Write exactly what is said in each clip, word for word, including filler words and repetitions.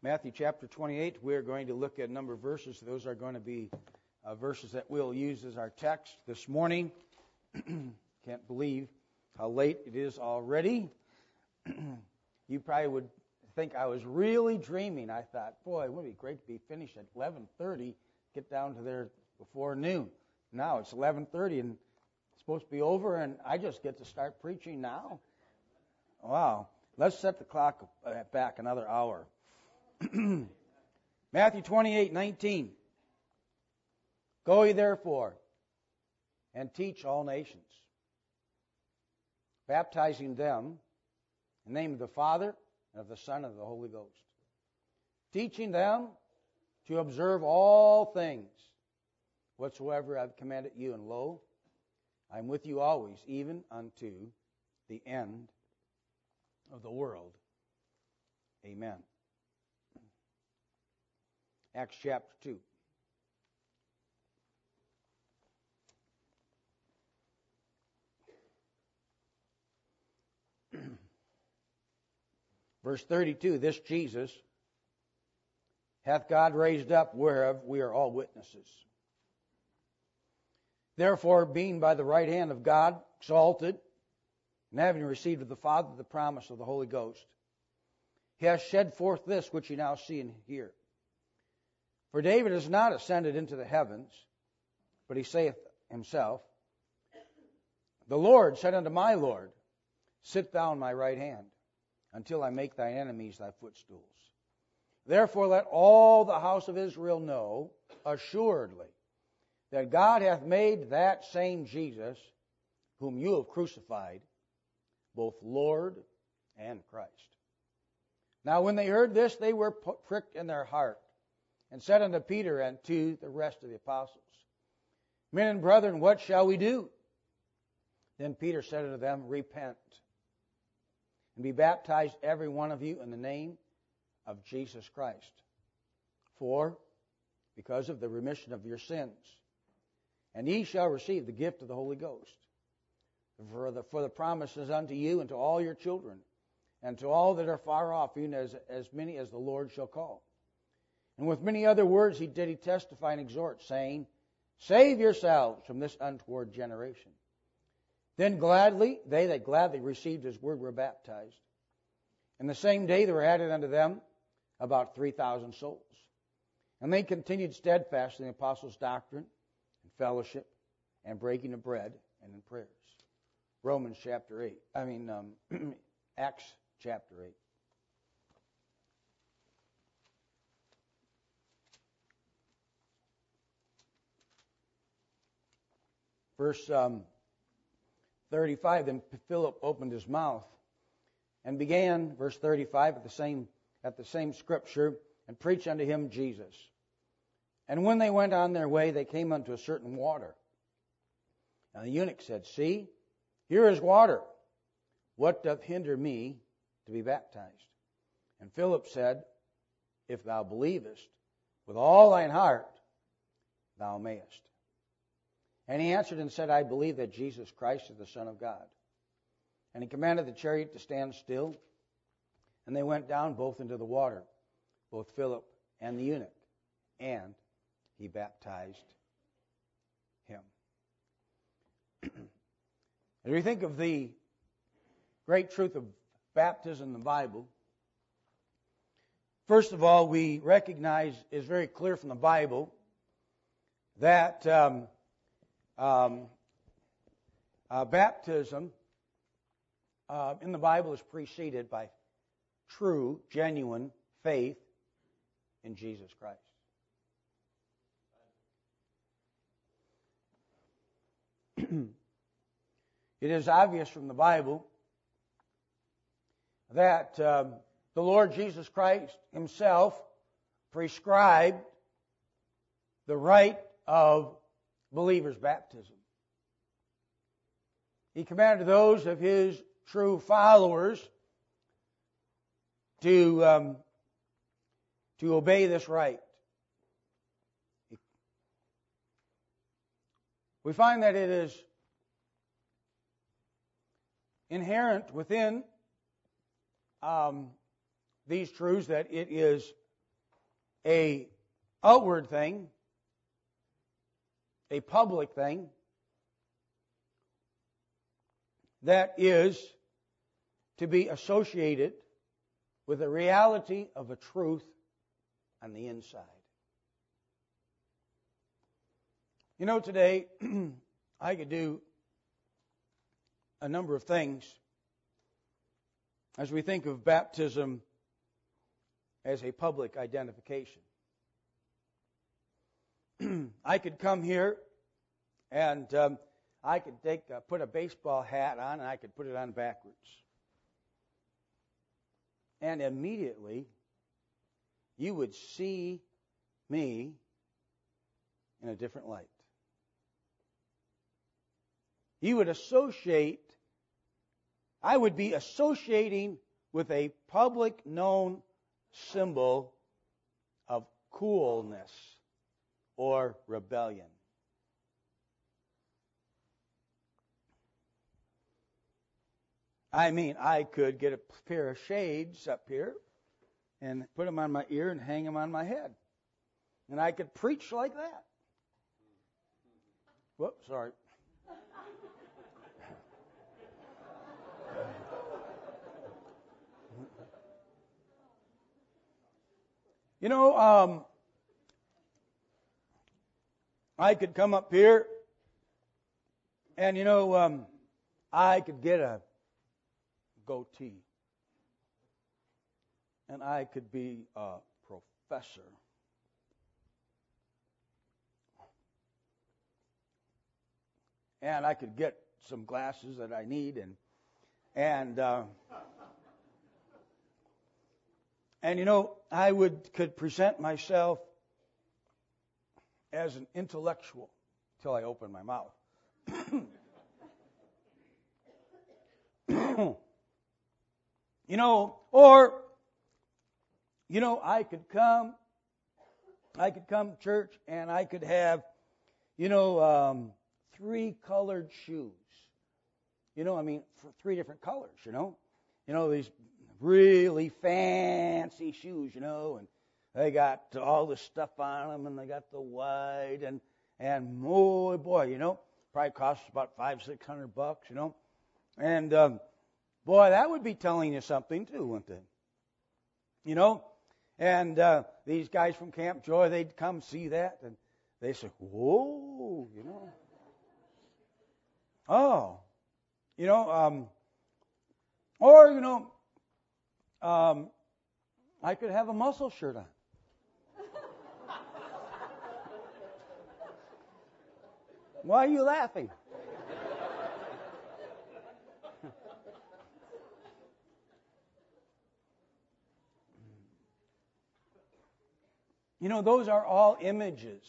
Matthew chapter twenty-eight, we're going to look at a number of verses. Those are going to be uh, verses that we'll use as our text this morning. Can't believe how late it is already. You probably would think I was really dreaming. I thought, boy, it would be great to be finished at eleven thirty, get down to there before noon. Now it's eleven thirty and it's supposed to be over, and I just get to start preaching now. Wow. Let's set the clock back another hour. Matthew twenty-eight nineteen. Go ye therefore and teach all nations, baptizing them in the name of the Father, and of the Son, and of the Holy Ghost, teaching them to observe all things whatsoever I have commanded you. And lo, I am with you always, even unto the end of the world. Amen. Acts chapter two. Verse thirty-two, this Jesus hath God raised up, whereof we are all witnesses. Therefore, being by the right hand of God exalted, and having received of the Father the promise of the Holy Ghost, he hath shed forth this which ye now see and hear. For David is not ascended into the heavens, but he saith himself, the Lord said unto my Lord, sit thou on my right hand, until I make thine enemies thy footstools. Therefore let all the house of Israel know assuredly that God hath made that same Jesus, whom you have crucified, both Lord and Christ. Now when they heard this, they were pricked in their heart, and said unto Peter and to the rest of the apostles, Men and brethren, what shall we do? Then Peter said unto them, Repent, and be baptized every one of you in the name of Jesus Christ, for because of the remission of your sins, and ye shall receive the gift of the Holy Ghost. For the, for the promise is unto you and to all your children, and to all that are far off, even as, as many as the Lord shall call. And with many other words he did he testify and exhort, saying, Save yourselves from this untoward generation. Then gladly, they that gladly received his word were baptized. And the same day there were added unto them about three thousand souls. And they continued steadfast in the apostles' doctrine, and fellowship, and breaking of bread, and in prayers. Romans chapter eight. I mean, um, Acts chapter eight. Verse um, thirty-five, then Philip opened his mouth and began, verse thirty-five, at the same at the same scripture, and preached unto him Jesus. And when they went on their way, they came unto a certain water. And the eunuch said, See, here is water. What doth hinder me to be baptized? And Philip said, If thou believest with all thine heart, thou mayest. And he answered and said, I believe that Jesus Christ is the Son of God. And he commanded the chariot to stand still. And they went down both into the water, both Philip and the eunuch. And he baptized him. As we think of the great truth of baptism in the Bible, first of all, we recognize, it's very clear from the Bible, that um, Um, uh, baptism uh, in the Bible is preceded by true, genuine faith in Jesus Christ. It is obvious from the Bible that um, the Lord Jesus Christ himself prescribed the rite of believers' baptism. He commanded those of his true followers to, um, to obey this rite. We find that it is inherent within um, these truths that it is a outward thing, a public thing, that is to be associated with the reality of a truth on the inside. You know, today, I could do a number of things as we think of baptism as a public identification. I could come here and um, I could take uh, put a baseball hat on and I could put it on backwards. And immediately you would see me in a different light. You would associate, I would be associating with a public known symbol of coolness or rebellion. I mean, I could get a pair of shades up here and put them on my ear and hang them on my head. And I could preach like that. Whoops, sorry. You know, um, I could come up here and, you know, um, I could get a goatee. And I could be a professor. And I could get some glasses that I need and and uh, and you know, I would could present myself as an intellectual till I open my mouth. You know, or, you know, I could come, I could come to church and I could have, you know, um, three colored shoes. You know, I mean, for three different colors, you know. You know, these really fancy shoes, you know, and they got all the stuff on them and they got the white and, and oh boy, you know, probably costs about five, six hundred bucks, you know. And, um, boy, that would be telling you something too, wouldn't it? You know? And uh, these guys from Camp Joy, they'd come see that, and they say, whoa, you know. Oh. You know, um, or, you know, um, I could have a muscle shirt on. Why are you laughing? You know, those are all images.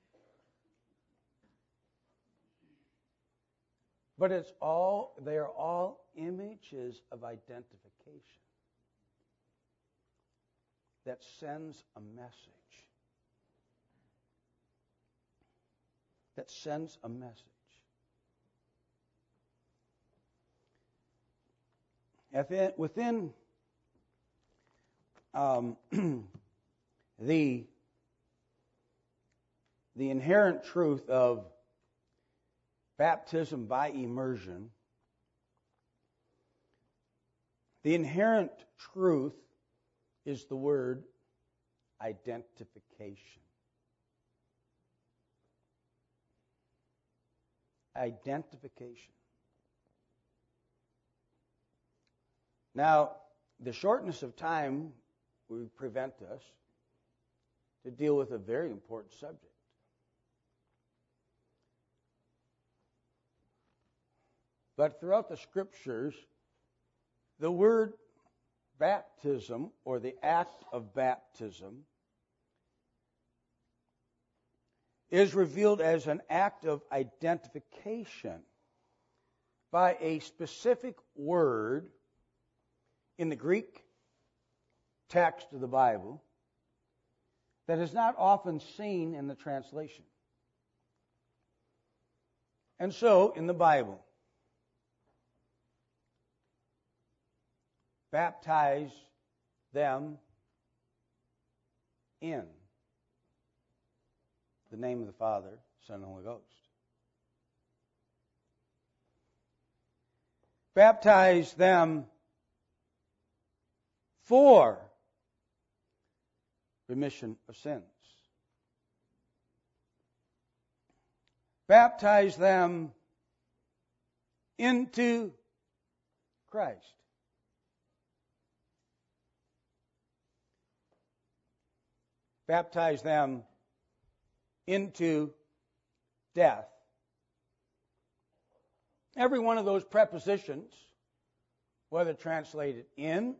But it's all, they are all images of identification that sends a message. That sends a message. Within, within um, the The inherent truth of baptism by immersion, the inherent truth is the word identification. Identification. Now, the shortness of time would prevent us to deal with a very important subject. But throughout the Scriptures, the word baptism, or the act of baptism, is revealed as an act of identification by a specific word in the Greek text of the Bible that is not often seen in the translation. And so, in the Bible, baptize them in the name of the Father, Son, and Holy Ghost. Baptize them for remission of sins. Baptize them into Christ. Baptize them into death. Every one of those prepositions, whether translated in,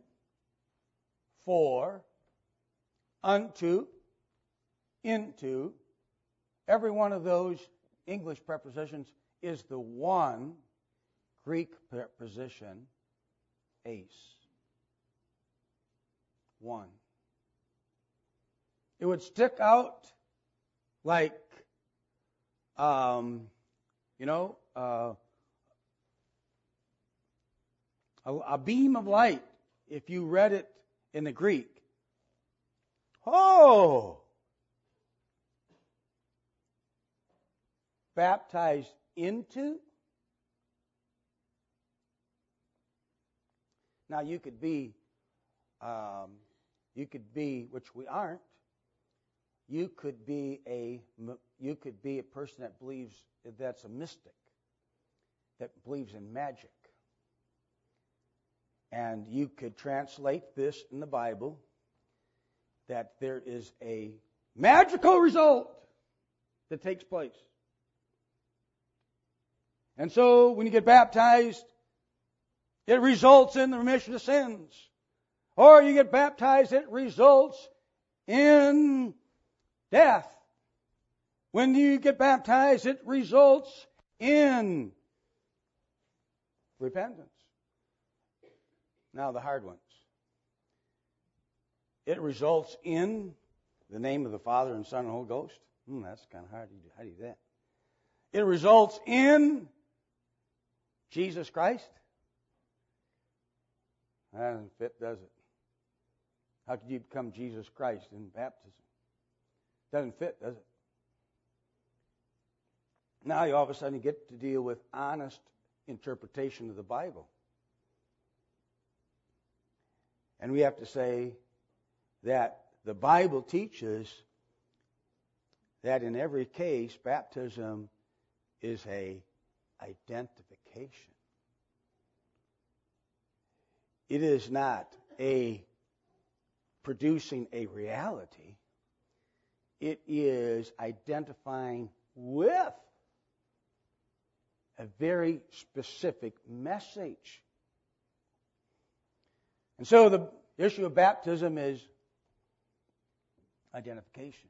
for, unto, into, every one of those English prepositions is the one Greek preposition, eis. One. It would stick out like, um, you know, uh, a, a beam of light if you read it in the Greek. Oh! Baptized into? Now you could be, um, you could be, which we aren't. You could be a, you could be a person that believes that's a mystic, that believes in magic, and you could translate this in the Bible that there is a magical result that takes place. And so when you get baptized, it results in the remission of sins. Or you get baptized, it results in death. When you get baptized, it results in repentance. Now the hard ones. It results in the name of the Father and Son and Holy Ghost. Hmm, that's kind of hard. How do you do that? It results in Jesus Christ. That doesn't fit, does it? How could you become Jesus Christ in baptism? Doesn't fit, does it? Now you all of a sudden get to deal with honest interpretation of the Bible. And we have to say that the Bible teaches that in every case, baptism is a identification. It is not a producing a reality. It is identifying with a very specific message. And so the issue of baptism is identification.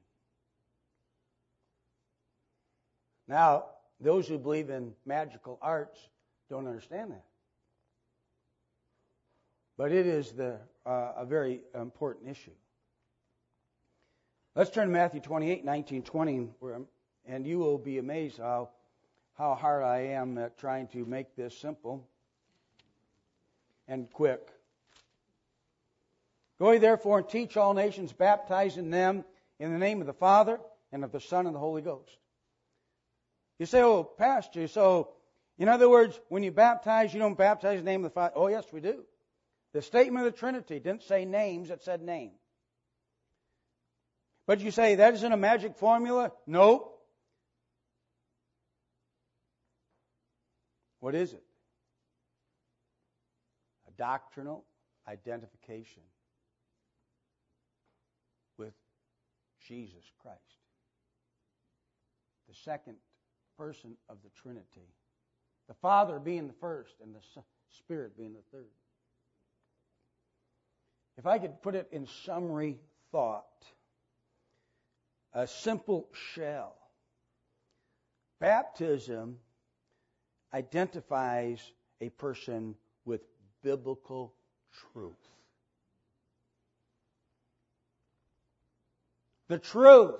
Now, those who believe in magical arts don't understand that. But it is the, uh, a very important issue. Let's turn to Matthew twenty-eight, nineteen, twenty, and you will be amazed how, how hard I am at trying to make this simple and quick. Go ye therefore and teach all nations, baptizing them in the name of the Father and of the Son and the Holy Ghost. You say, oh, Pastor, so in other words, when you baptize, you don't baptize in the name of the Father. Oh, yes, we do. The statement of the Trinity didn't say names, it said name. But you say, that isn't a magic formula? No. What is it? A doctrinal identification with Jesus Christ, the second person of the Trinity. The Father being the first and the Spirit being the third. If I could put it in summary thought, a simple shell. Baptism identifies a person with biblical truth. The truth.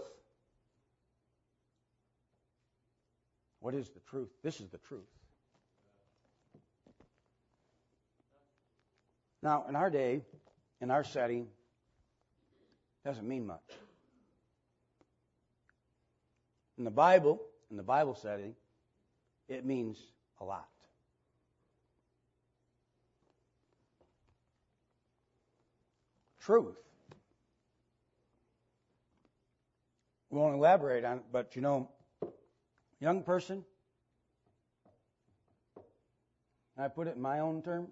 What is the truth? This is the truth. Now, in our day, in our setting, doesn't mean much. In the Bible, in the Bible setting, it means a lot. Truth. We won't elaborate on it, but you know, young person, I put it in my own terms.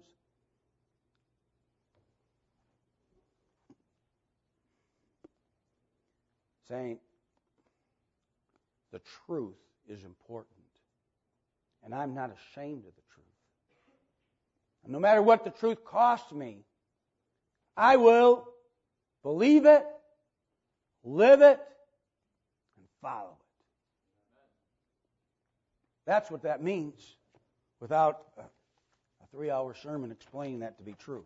Saying the truth is important. And I'm not ashamed of the truth. And no matter what the truth costs me, I will believe it, live it, and follow it. That's what that means without a, a three-hour sermon explaining that to be true.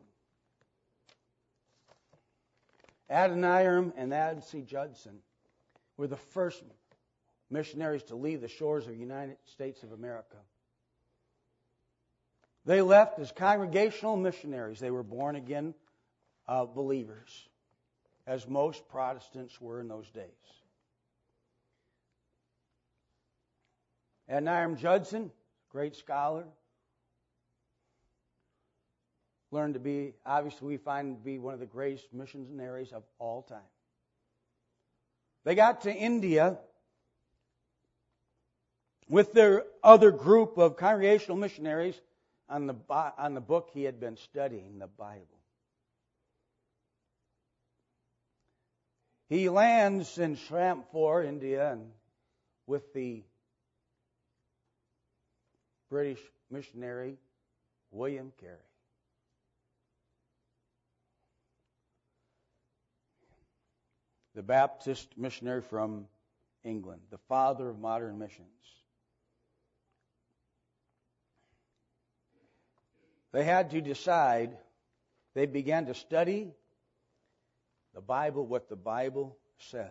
Adoniram and Adam C. Judson were the first missionaries to leave the shores of the United States of America. They left as congregational missionaries. They were born again uh, believers, as most Protestants were in those days. Adoniram Judson, great scholar, learned to be, obviously we find to be one of the greatest missionaries of all time. They got to India with their other group of congregational missionaries on the on the book he had been studying, the Bible. He lands in Srinagar, India, and with the British missionary William Carey. The Baptist missionary from England, the father of modern missions. They had to decide, they began to study the Bible, what the Bible says.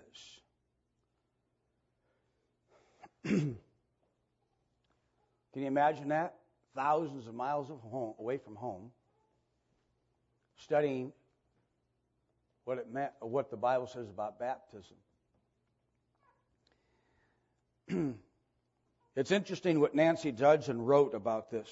Can you imagine that? Thousands of miles of home, away from home, studying what it meant, what the Bible says about baptism. It's interesting what Nancy Judson wrote about this.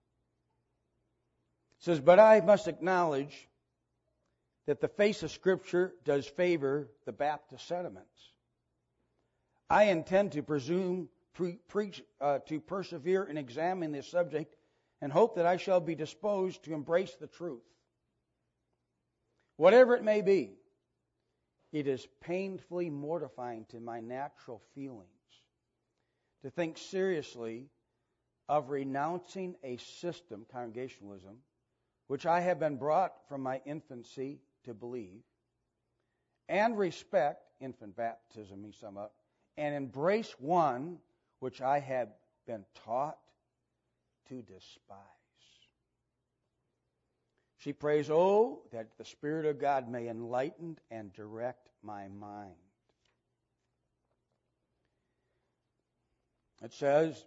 It says, "But I must acknowledge that the face of Scripture does favor the Baptist sentiments. I intend to presume pre- preach uh, to persevere in examining this subject, and hope that I shall be disposed to embrace the truth. Whatever it may be, it is painfully mortifying to my natural feelings to think seriously of renouncing a system, congregationalism, which I have been brought from my infancy to believe, and respect, infant baptism, he sum up, and embrace one which I have been taught to despise. She prays, oh, that the Spirit of God may enlighten and direct my mind." It says,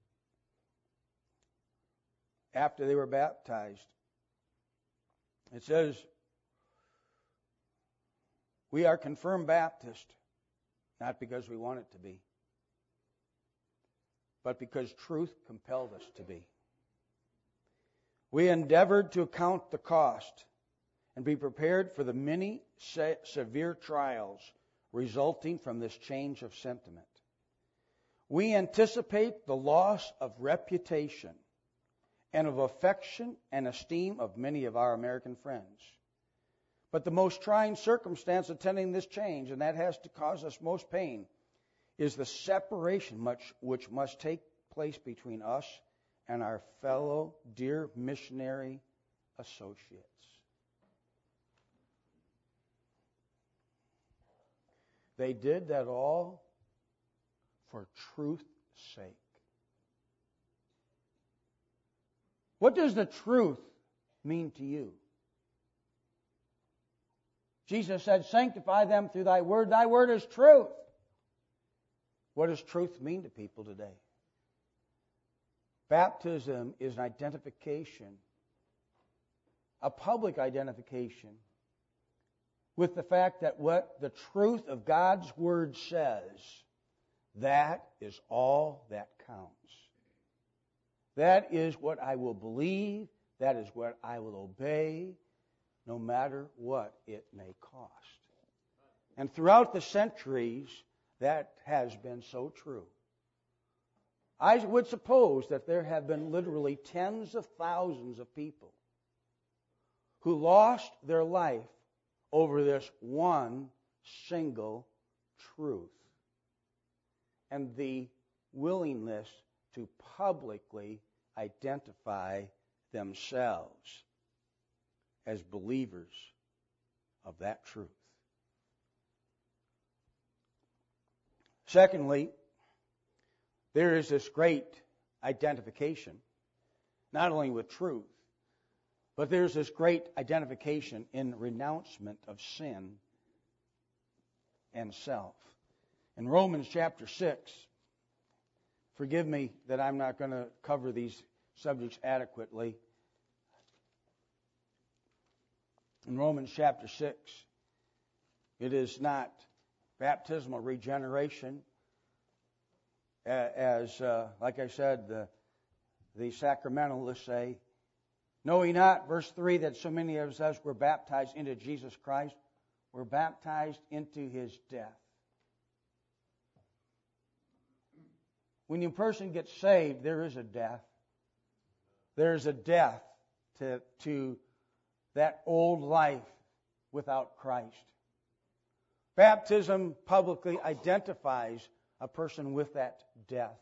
after they were baptized, it says, "We are confirmed Baptist, not because we want it to be, but because truth compelled us to be. We endeavored to account the cost and be prepared for the many se- severe trials resulting from this change of sentiment. We anticipate the loss of reputation and of affection and esteem of many of our American friends. But the most trying circumstance attending this change, and that has to cause us most pain, is the separation much which must take place between us and our fellow dear missionary associates." They did that all for truth's sake. What does the truth mean to you? Jesus said, "Sanctify them through thy word. Thy word is truth." What does truth mean to people today? Baptism is an identification, a public identification, with the fact that what the truth of God's Word says That is all that counts. That is what I will believe. That is what I will obey, no matter what it may cost. And throughout the centuries, that has been so true. I would suppose that there have been literally tens of thousands of people who lost their life over this one single truth and the willingness to publicly identify themselves as believers of that truth. Secondly, there is this great identification, not only with truth, but there's this great identification in renouncement of sin and self. In Romans chapter six, forgive me that I'm not going to cover these subjects adequately. In Romans chapter six, it is not baptismal regeneration, as, uh, like I said, the, the sacramentalists say. Know ye not, verse three, that so many of us were baptized into Jesus Christ, were baptized into His death. When a person gets saved, there is a death. There is a death to, to that old life without Christ. Baptism publicly identifies a person with that death.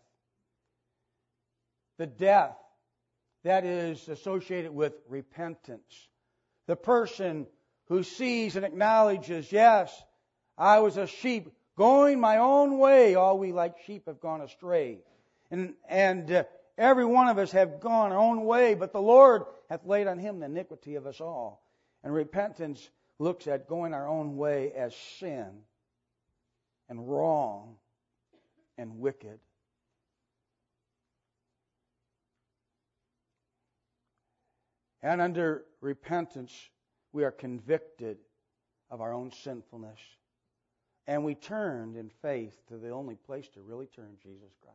The death that is associated with repentance. The person who sees and acknowledges, yes, I was a sheep going my own way. All we like sheep have gone astray. And, and uh, every one of us have gone our own way, but the Lord hath laid on Him the iniquity of us all. And repentance looks at going our own way as sin and wrong and wicked. And under repentance, we are convicted of our own sinfulness. And we turned in faith to the only place to really turn, Jesus Christ.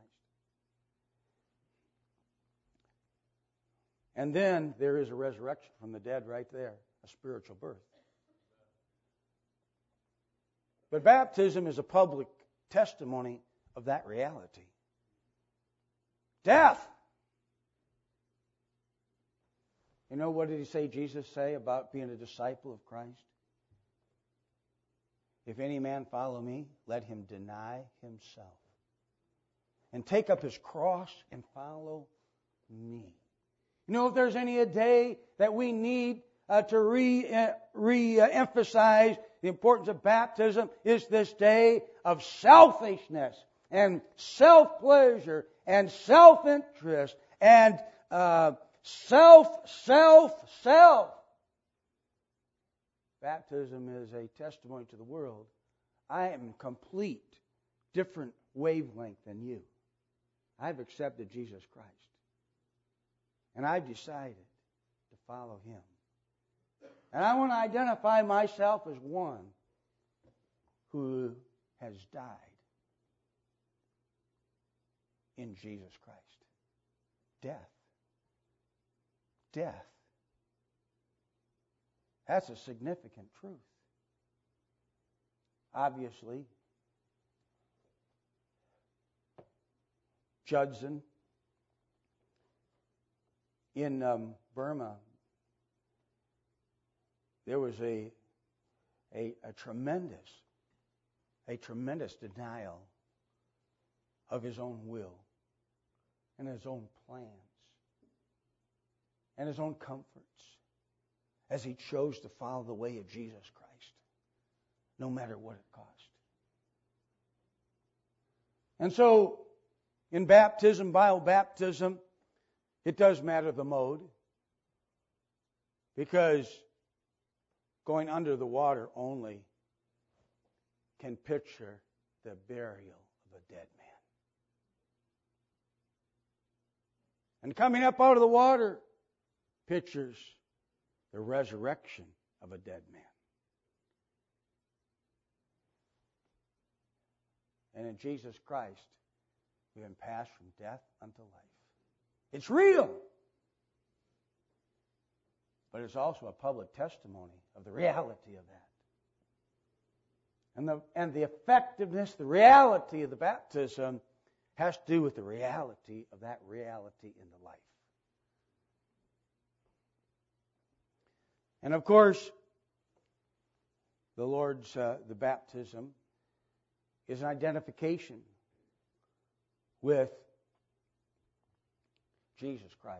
And then there is a resurrection from the dead right there, a spiritual birth. But baptism is a public testimony of that reality. Death. You know, what did he say, Jesus say about being a disciple of Christ? If any man follow me, let him deny himself and take up his cross and follow me. You know, if there's any a day that we need uh, to re, uh, re-emphasize the importance of baptism, is this day of selfishness and self-pleasure and self-interest and uh, self, self, self. Baptism is a testimony to the world. I am complete, different wavelength than you. I've accepted Jesus Christ. And I've decided to follow Him. And I want to identify myself as one who has died in Jesus Christ. Death. Death. That's a significant truth. Obviously, Judson in um, Burma, there was a, a a tremendous, a tremendous denial of his own will and his own plans and his own comforts as he chose to follow the way of Jesus Christ, no matter what it cost. And so, in baptism, biobaptism, it does matter the mode, because going under the water only can picture the burial of a dead man. And coming up out of the water pictures the resurrection of a dead man. And in Jesus Christ, we've been passed from death unto life. It's real. But it's also a public testimony of the reality of that. And the, and the effectiveness, the reality of the baptism has to do with the reality of that reality in the life. And of course, the Lord's, uh, the baptism is an identification with Jesus Christ,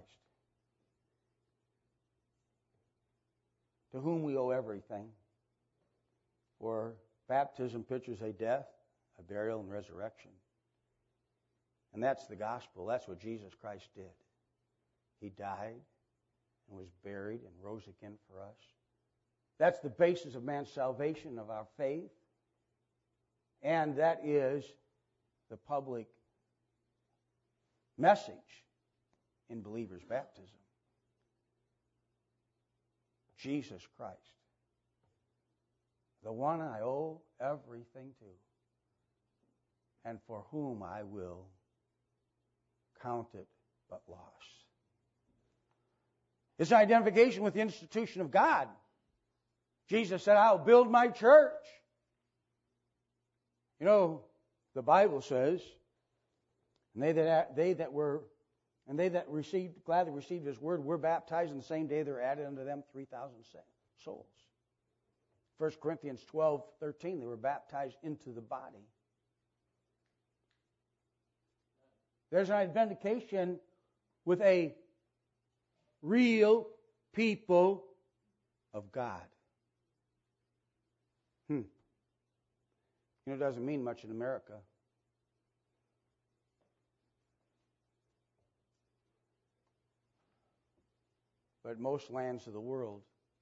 to whom we owe everything. For baptism pictures a death, a burial, and resurrection. And that's the gospel. That's what Jesus Christ did. He died and was buried and rose again for us. That's the basis of man's salvation, of our faith. And that is the public message in believers' baptism. Jesus Christ, the one I owe everything to, and for whom I will count it but loss. It's an identification with the institution of God. Jesus said, I'll build my church. You know, the Bible says, and they that they that were and they that received gladly received His word were baptized, and the same day there were added unto them three thousand souls. First Corinthians twelve thirteen, they were baptized into the body. There's an identification with a real people of God. Hmm. You know, it doesn't mean much in America. But most lands of the world,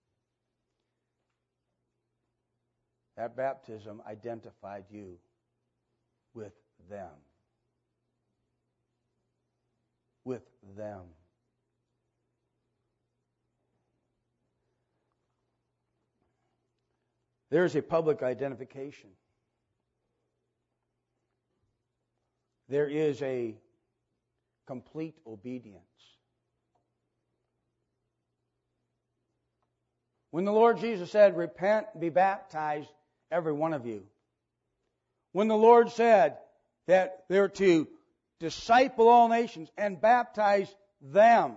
that baptism identified you with them. With them. There's a public identification. There is a complete obedience. When the Lord Jesus said, repent and be baptized, every one of you. When the Lord said that they're to disciple all nations and baptize them.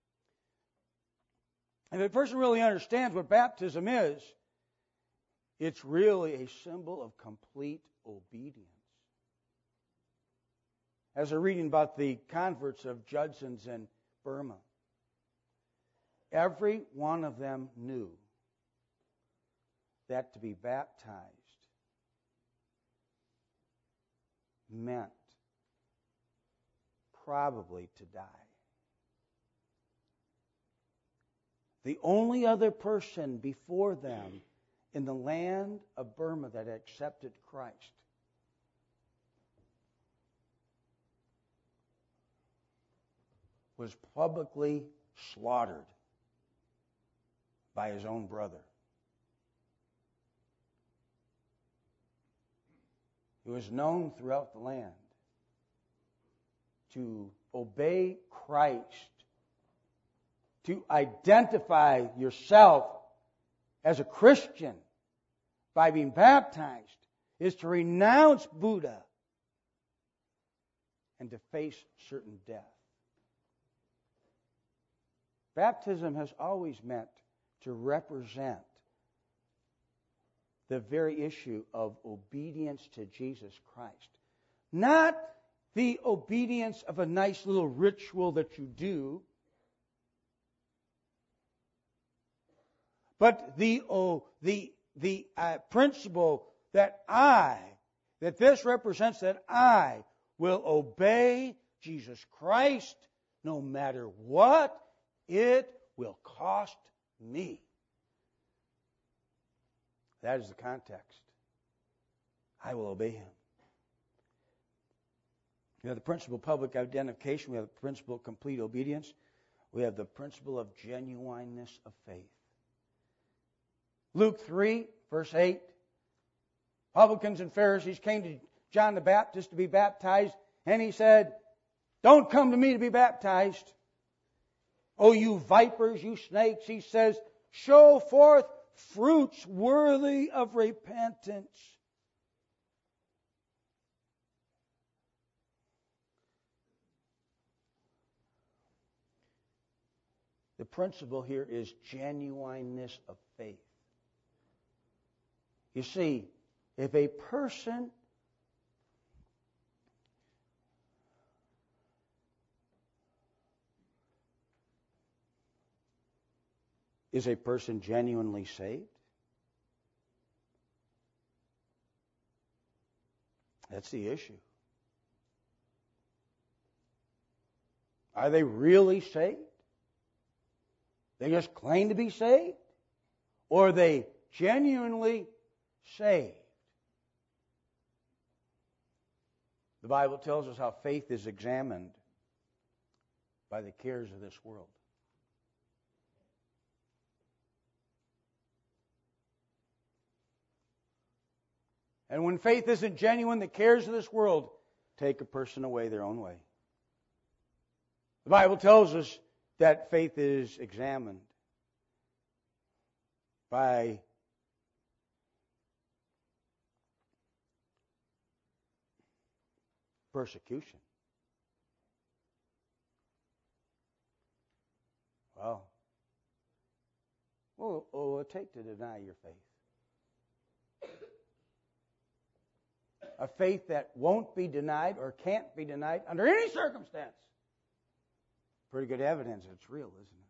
And if a person really understands what baptism is, it's really a symbol of complete obedience. As we're reading about the converts of Judsons in Burma, every one of them knew that to be baptized meant probably to die. The only other person before them in the land of Burma that accepted Christ was publicly slaughtered by his own brother. He was known throughout the land to obey Christ, to identify yourself as a Christian by being baptized, is to renounce Buddha and to face certain death. Baptism has always meant to represent the very issue of obedience to Jesus Christ. Not the obedience of a nice little ritual that you do, but the oh, the the uh, principle that I, that this represents that I will obey Jesus Christ no matter what it will cost me. That is the context. I will obey Him. We have the principle of public identification. We have the principle of complete obedience. We have the principle of genuineness of faith. Luke three, verse eight. Publicans and Pharisees came to John the Baptist to be baptized, and he said, "Don't come to me to be baptized. Oh, you vipers, you snakes," he says, "show forth fruits worthy of repentance." The principle here is genuineness of faith. You see, if a person is a person genuinely saved? That's the issue. Are they really saved? They just claim to be saved? Or are they genuinely saved? The Bible tells us how faith is examined by the cares of this world. And when faith isn't genuine, the cares of this world take a person away their own way. The Bible tells us that faith is examined by persecution. Well, what will it take to deny your faith? A faith that won't be denied or can't be denied under any circumstance. Pretty good evidence it's real, isn't it?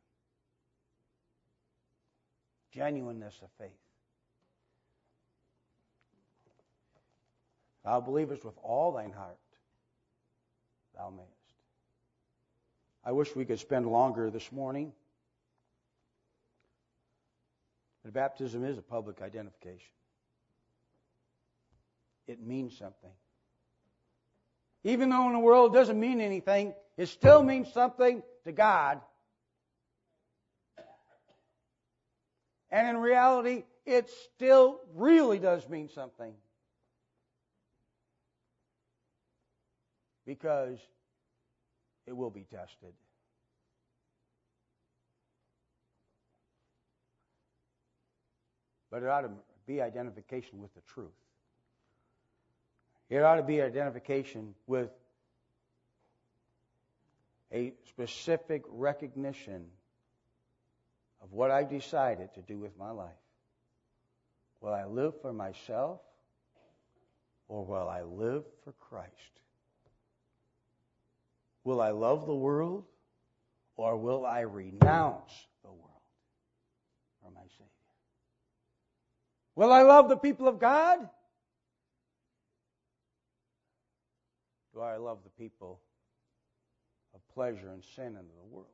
Genuineness of faith. Thou believest with all thine heart, thou mayest. I wish we could spend longer this morning. But baptism is a public identification. It means something. Even though in the world it doesn't mean anything, it still means something to God. And in reality, it still really does mean something. Because it will be tested. But it ought to be identification with the truth. It ought to be identification with a specific recognition of what I've decided to do with my life. Will I live for myself or will I live for Christ? Will I love the world or will I renounce the world for my Savior? Will I love the people of God? Do I love the people of pleasure and sin in the world?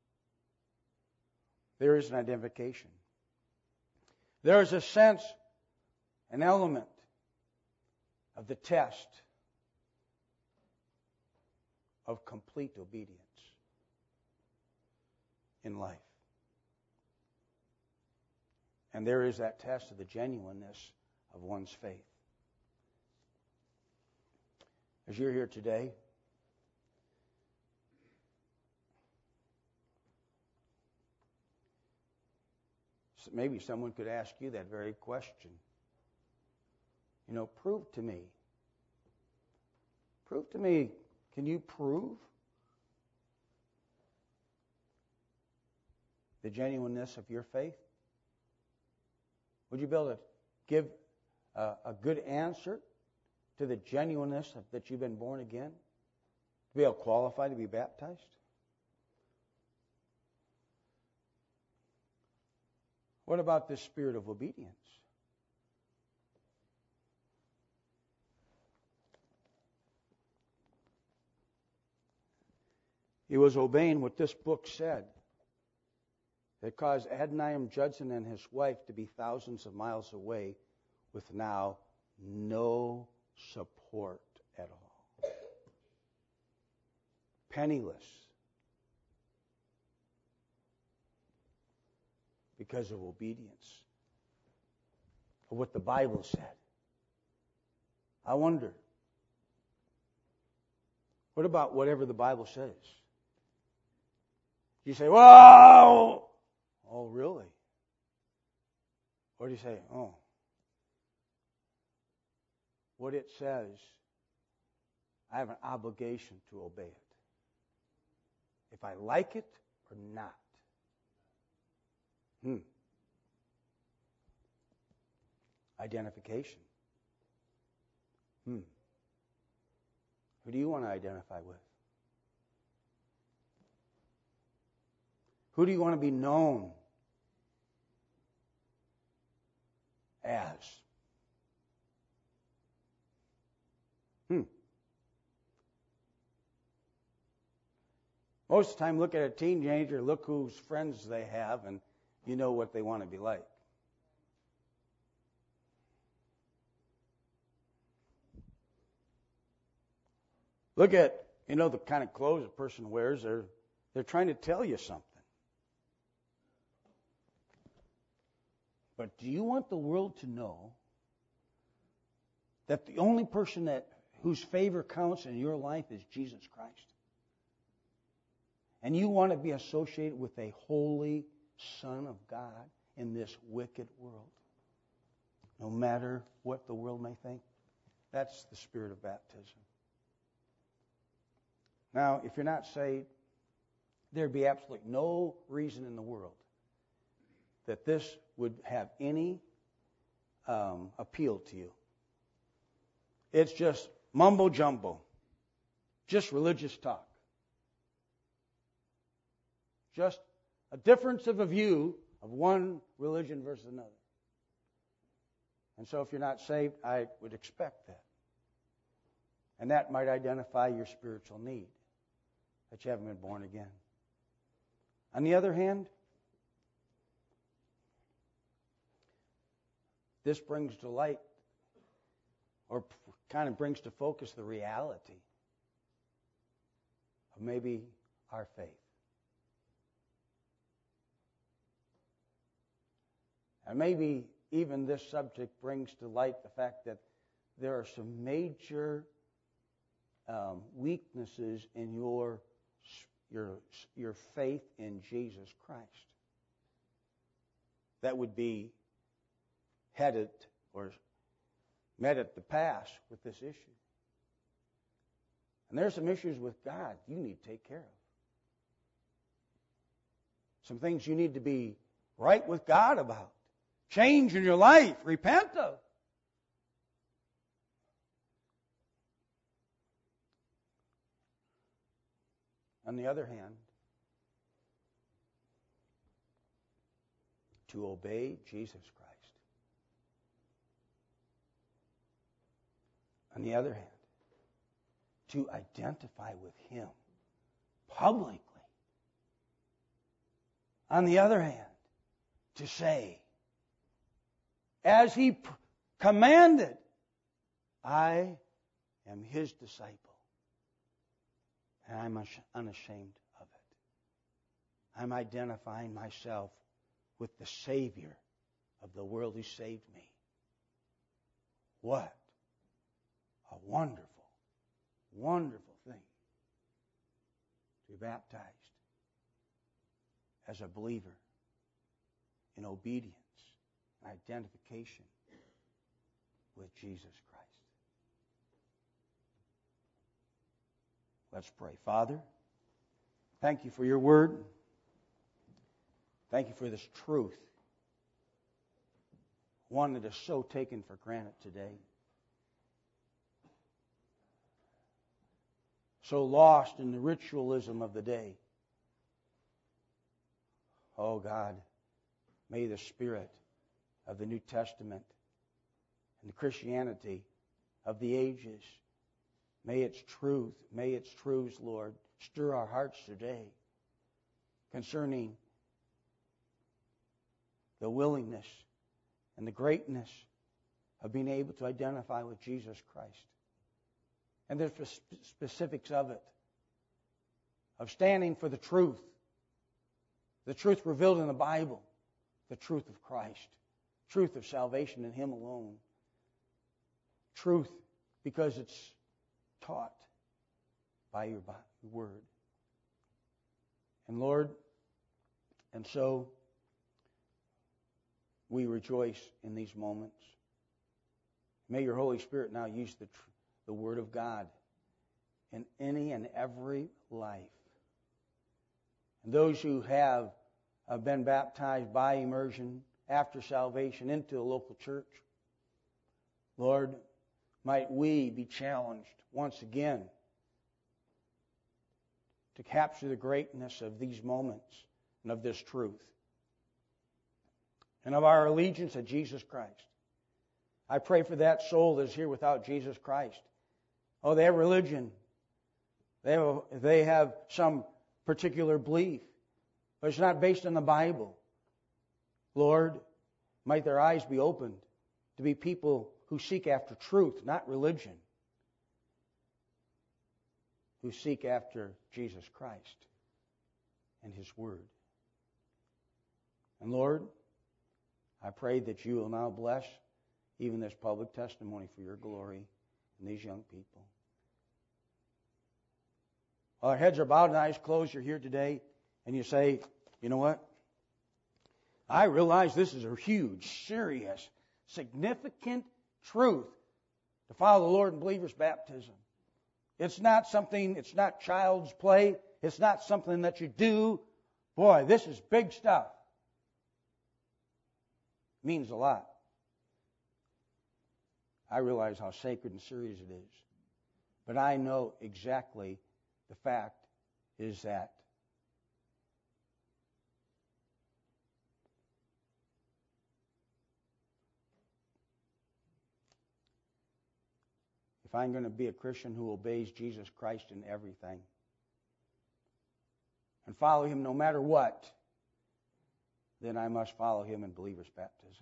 There is an identification. There is a sense, an element of the test of complete obedience in life. And there is that test of the genuineness of one's faith. As you're here today, maybe someone could ask you that very question. You know, prove to me. Prove to me. Can you prove the genuineness of your faith? Would you be able to give a, a good answer to the genuineness of that you've been born again? To be able to qualify to be baptized? What about this spirit of obedience? He was obeying what this book said. It caused Adoniram Judson and his wife to be thousands of miles away with now no support at all. Penniless. Because of obedience. Of what the Bible said. I wonder, What about whatever the Bible says? You say, whoa! Oh, really? Or do you say, oh, what it says, I have an obligation to obey it. If I like it or not. Hmm. Identification. Hmm. Who do you want to identify with? Who do you want to be known as? Hmm. Most of the time, look at a teenager, look whose friends they have, and you know what they want to be like. Look at, you know, the kind of clothes a person wears. They're, they're trying to tell you something. But do you want the world to know that the only person that whose favor counts in your life is Jesus Christ? And you want to be associated with a holy Son of God in this wicked world, no matter what the world may think? That's the spirit of baptism. Now, if you're not saved, there'd be absolutely no reason in the world that this would have any um, appeal to you. It's just mumbo jumbo, just religious talk, just a difference of a view of one religion versus another. And so if you're not saved, I would expect that. And that might identify your spiritual need, that you haven't been born again. On the other hand, this brings to light, or kind of brings to focus, the reality of maybe our faith. And maybe even this subject brings to light the fact that there are some major um, weaknesses in your your your faith in Jesus Christ that would be headed or met at the pass with this issue. And there's some issues with God you need to take care of. Some things you need to be right with God about. Change in your life. Repent of. On the other hand, to obey Jesus Christ. On the other hand, to identify with Him publicly. On the other hand, to say, as He p- commanded, I am His disciple, and I'm unashamed of it. I'm identifying myself with the Savior of the world who saved me. What a wonderful, wonderful thing to be baptized as a believer in obedience and identification with Jesus Christ. Let's pray. Father, thank you for your word. Thank you for this truth, one that is so taken for granted today. So lost in the ritualism of the day. Oh God, may the Spirit of the New Testament and the Christianity of the ages, may its truth, may its truths, Lord, stir our hearts today concerning the willingness and the greatness of being able to identify with Jesus Christ. And the specifics of it, of standing for the truth, the truth revealed in the Bible, the truth of Christ, truth of salvation in Him alone, truth because it's taught by your word. And Lord, and so we rejoice in these moments. May your Holy Spirit now use the, the Word of God in any and every life. And those who have uh, been baptized by immersion after salvation into a local church, Lord, might we be challenged once again to capture the greatness of these moments and of this truth and of our allegiance to Jesus Christ. I pray for that soul that is here without Jesus Christ. Oh, they have religion. They have, they have some particular belief, but it's not based on the Bible. Lord, might their eyes be opened to be people who seek after truth, not religion, who seek after Jesus Christ and His Word. And Lord, I pray that you will now bless even this public testimony for your glory in these young people. While our heads are bowed and eyes closed, you're here today and you say, you know what? I realize this is a huge, serious, significant truth to follow the Lord in believer's baptism. It's not something, it's not child's play. It's not something that you do. Boy, this is big stuff. It means a lot. I realize how sacred and serious it is. But I know exactly the fact is that if I'm going to be a Christian who obeys Jesus Christ in everything and follow Him no matter what, then I must follow Him in believer's baptism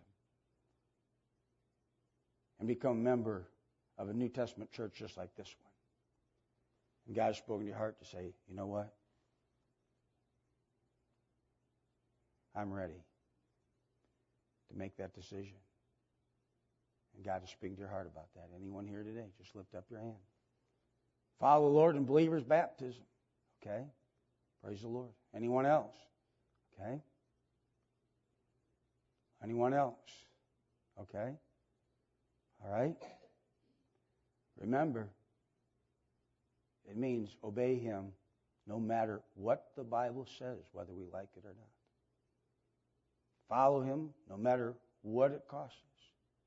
and become a member of a New Testament church just like this one. And God has spoken to your heart to say, you know what? I'm ready to make that decision. And God is speaking to your heart about that. Anyone here today, just lift up your hand. Follow the Lord in believer's baptism. Okay? Praise the Lord. Anyone else? Okay? Anyone else? Okay? All right? Remember, it means obey Him no matter what the Bible says, whether we like it or not. Follow Him no matter what it costs us.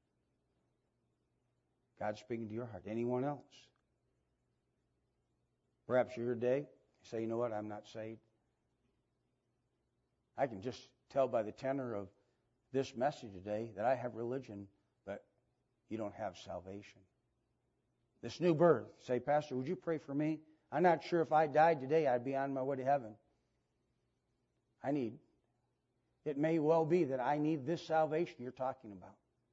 God's speaking to your heart. Anyone else? Perhaps you're here today, you say, you know what, I'm not saved. I can just tell by the tenor of this message today that I have religion, but you don't have salvation. This new birth. Say, Pastor, would you pray for me? I'm not sure if I died today, I'd be on my way to heaven. I need, it may well be that I need this salvation you're talking about.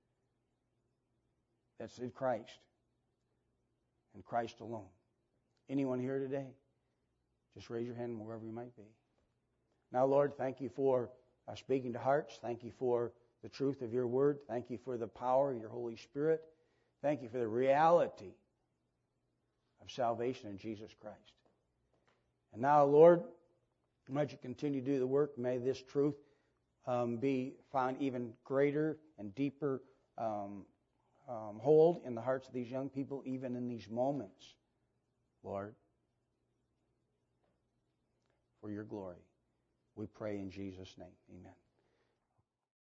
That's in Christ. And Christ alone. Anyone here today? Just raise your hand wherever you might be. Now, Lord, thank you for uh, speaking to hearts. Thank you for the truth of your word. Thank you for the power of your Holy Spirit. Thank you for the reality of salvation in Jesus Christ. And now, Lord, might you continue to do the work. May this truth um, be found even greater and deeper um, um, hold in the hearts of these young people, even in these moments, Lord, for your glory. We pray in Jesus' name. Amen.